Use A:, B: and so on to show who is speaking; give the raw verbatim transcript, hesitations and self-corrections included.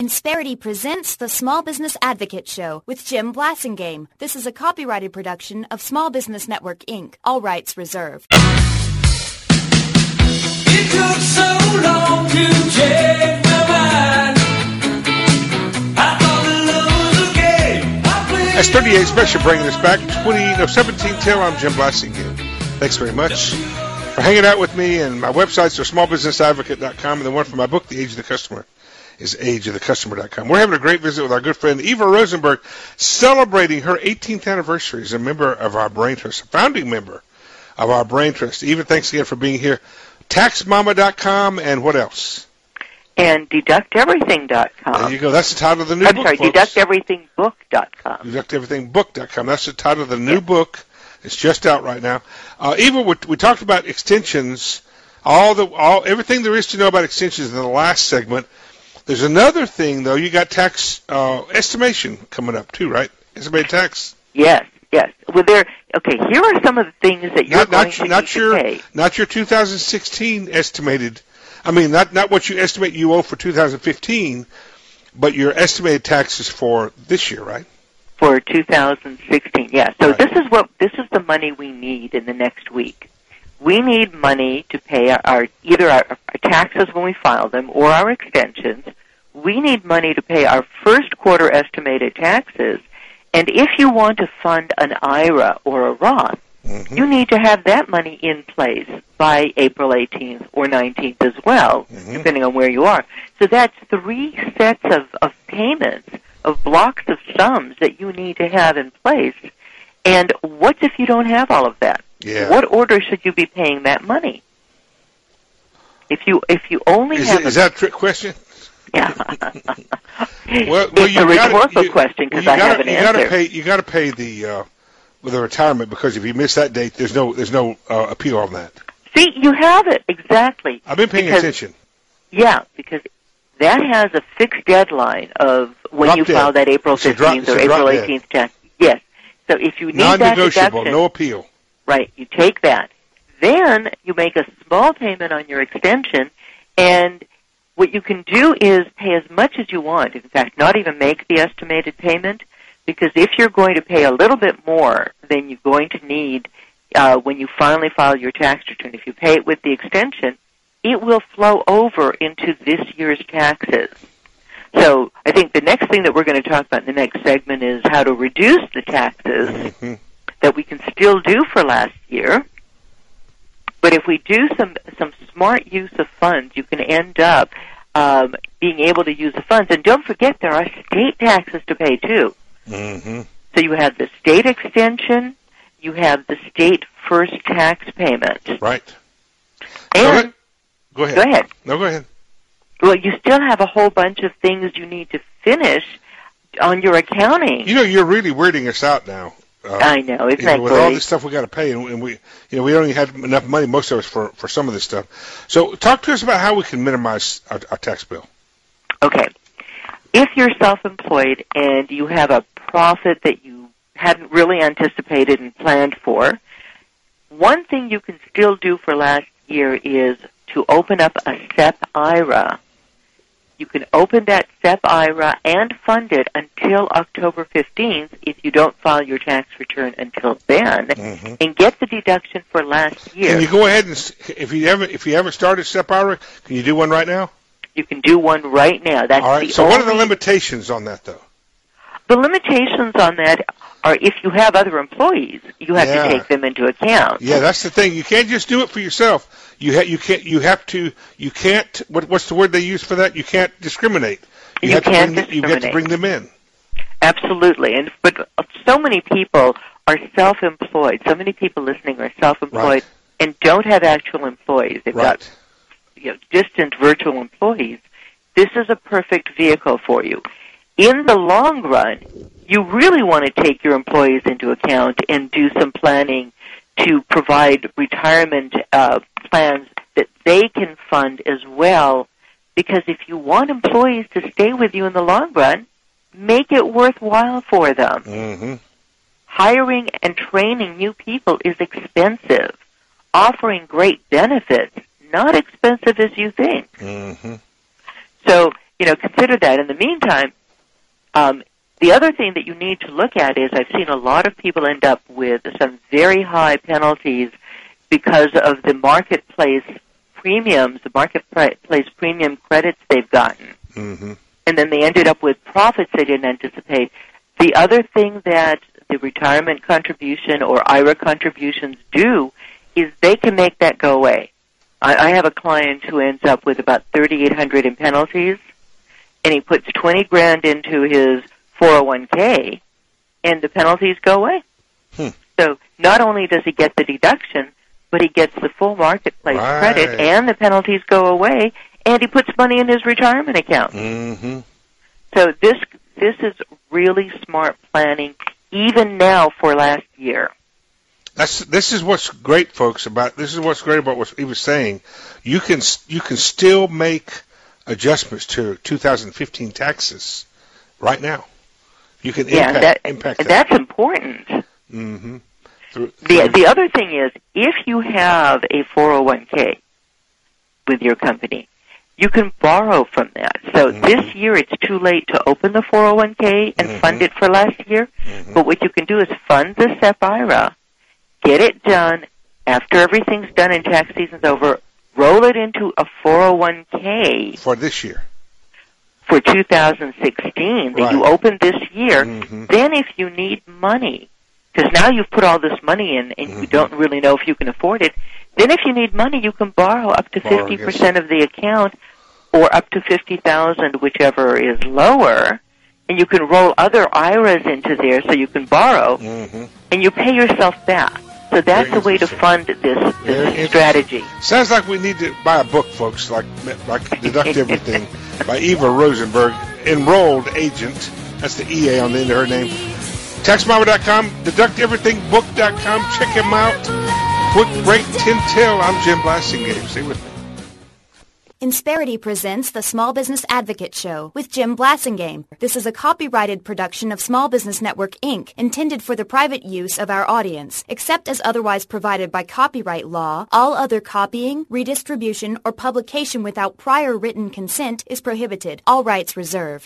A: Insperity presents the Small Business Advocate Show with Jim Blasingame. This is a copyrighted production of Small Business Network, Incorporated. All rights reserved.
B: It took so long to change my mind. I thought the love was a game.
C: That's thirty-eight Special, bringing us back twenty, no, seventeen till. I'm Jim Blasingame. Thanks very much for hanging out with me. And my websites are small business advocate dot com, and the one for my book, The Age of the Customer, is age of the customer dot com. We're having a great visit with our good friend Eva Rosenberg, celebrating her eighteenth anniversary as a member of our Brain Trust, a founding member of our Brain Trust. Eva, thanks again for being here. tax mama dot com, and what else?
D: And deduct everything dot com.
C: There you go. That's the title of the new
D: I'm
C: book,
D: sorry,
C: folks.
D: deduct everything book dot com.
C: deduct everything book dot com. That's the title of the new
D: Yeah.
C: book. It's just out right now. Uh, Eva, we, we talked about extensions, all the all everything there is to know about extensions in the last segment. There's another thing, though. You got tax uh, estimation coming up, too, right? Estimated tax?
D: Yes, yes. Well, there. Okay, here are some of the things that you're
C: Not,
D: going
C: not,
D: to
C: not
D: need
C: your,
D: to pay.
C: Not your two thousand sixteen estimated. I mean, not, not what you estimate you owe for two thousand fifteen, but your estimated taxes for this year, right?
D: For two thousand sixteen, yeah. So
C: Right.
D: this is what this is the money we need in the next week. We need money to pay our, our either our, our taxes when we file them or our extensions. We need money to pay our first quarter estimated taxes. And if you want to fund an I R A or a Roth,
C: Mm-hmm.
D: you need to have that money in place by April eighteenth or nineteenth as well,
C: Mm-hmm.
D: depending on where you are. So that's three sets of, of payments, of blocks of sums that you need to have in place. And what if you don't have all of that?
C: Yeah.
D: What order should you be paying that money? If you if you only
C: Is,
D: have
C: it, is
D: a,
C: that a trick question?
D: yeah.
C: Well, well,
D: it's
C: you
D: a
C: gotta-
D: rhetorical
C: you-
D: question because
C: you
D: I
C: gotta-
D: have an
C: you
D: answer.
C: gotta pay. You got to pay the uh, with the retirement, because if you miss that date, there's no there's no uh, appeal on that.
D: See, you have it exactly.
C: I've been paying
D: Because-
C: attention.
D: Yeah, because that has a fixed deadline of when
C: Drop
D: you
C: dead.
D: file that April
C: It's a drop-
D: fifteenth
C: it's
D: or
C: a drop
D: April
C: dead.
D: eighteenth tax. Yes. So if you need that
C: Non-negotiable,
D: deduction,
C: no appeal.
D: right, you take that. Then you make a small payment on your extension, and what you can do is pay as much as you want. In fact, not even make the estimated payment, because if you're going to pay a little bit more than you're going to need uh, when you finally file your tax return, if you pay it with the extension, it will flow over into this year's taxes. So I think the next thing that we're going to talk about in the next segment is how to reduce the taxes
C: Mm-hmm.
D: that we can still do for last year. But if we do some some smart use of funds, you can end up um, being able to use the funds. And don't forget, there are state taxes to pay, too.
C: Mm-hmm.
D: So you have the state extension, you have the state first tax payment.
C: Right.
D: And,
C: Go ahead.
D: go ahead.
C: No, go ahead.
D: Well, you still have a whole bunch of things you need to finish on your accounting.
C: You know, you're really weirding us out now. Uh,
D: I know, isn't
C: you know,
D: that
C: with all
D: great?
C: this stuff we got to pay, and, and we, you know, we don't even have enough money, most of us, for, for some of this stuff. So, talk to us about how we can minimize our, our tax bill.
D: Okay. If you're self-employed and you have a profit that you hadn't really anticipated and planned for, one thing you can still do for last year is to open up a S E P I R A. You can open that S E P I R A and fund it until October fifteenth if you don't file your tax return until then,
C: Mm-hmm.
D: and get the deduction for last year.
C: Can you go ahead and, s- if you haven't, if you haven't started S E P I R A, can you do one right now?
D: You can do one right now. That's
C: All right.
D: the
C: So, what are the
D: only-
C: limitations on that, though?
D: The limitations on that are if you have other employees, you have
C: Yeah.
D: to take them into account.
C: Yeah, that's the thing. You can't just do it for yourself. You ha- you can't. You have to. You can't. What, what's the word they use for that? You can't discriminate.
D: You
C: have
D: can't
C: to bring, You have to
D: discriminate.
C: bring them in.
D: Absolutely. And but so many people are self-employed. So many people listening are self-employed
C: Right.
D: and don't have actual employees. They've
C: Right.
D: got you know, distant virtual employees. This is a perfect vehicle for you. In the long run, you really want to take your employees into account and do some planning to provide retirement uh, plans that they can fund as well, because if you want employees to stay with you in the long run, make it worthwhile for them.
C: Mm-hmm.
D: Hiring and training new people is expensive. Offering great benefits, not expensive as you think.
C: Mm-hmm.
D: So you know, consider that. In the meantime, um, the other thing that you need to look at is I've seen a lot of people end up with some very high penalties because of the marketplace premiums, the marketplace premium credits they've gotten.
C: Mm-hmm.
D: And then they ended up with profits they didn't anticipate. The other thing that the retirement contribution or I R A contributions do is they can make that go away. I, I have a client who ends up with about thirty-eight hundred in penalties, and he puts twenty grand into his four oh one k, and the penalties go away.
C: Hmm.
D: So not only does he get the deduction, but he gets the full marketplace
C: Right.
D: credit, and the penalties go away, and he puts money in his retirement account.
C: Mm-hmm.
D: So this this is really smart planning, even now for last year.
C: That's this is what's great, folks. About this is what's great about what he was saying. You can you can still make adjustments to two thousand fifteen taxes right now. You can
D: Yeah,
C: impact,
D: that,
C: impact that.
D: that's important.
C: Mm-hmm. Through,
D: The
C: through-
D: the other thing is, if you have a four oh one k with your company, you can borrow from that. So
C: Mhm.
D: this year it's too late to open the four oh one k and
C: Mhm.
D: fund it for last year.
C: Mhm.
D: But what you can do is fund the S E P I R A, get it done after everything's done and tax season's over, roll it into a four oh one k
C: for this year.
D: for two thousand sixteen that you
C: Right.
D: opened this year.
C: Mhm.
D: Then if you need money, because now you've put all this money in and you
C: Mhm.
D: don't really know if you can afford it, then if you need money, you can borrow up to
C: Borrow,
D: fifty percent of the account or up to fifty thousand dollars, whichever is lower, and you can roll other I R As into there so you can borrow,
C: Mm-hmm.
D: and you pay yourself back. So that's
C: Very
D: the way to
C: interesting.
D: fund this,
C: Very
D: this
C: interesting.
D: strategy.
C: Sounds like we need to buy a book, folks, like, like Deduct Everything by Eva Rosenberg, enrolled agent. That's the E A on the end of her name. tax mama dot com, deduct everything book dot com. Check him out. Quick break, ten till. I'm Jim Blasingame. Stay with me.
A: Insperity presents the Small Business Advocate Show with Jim Blasingame. This is a copyrighted production of Small Business Network, Incorporated, intended for the private use of our audience. Except as otherwise provided by copyright law, all other copying, redistribution, or publication without prior written consent is prohibited. All rights reserved.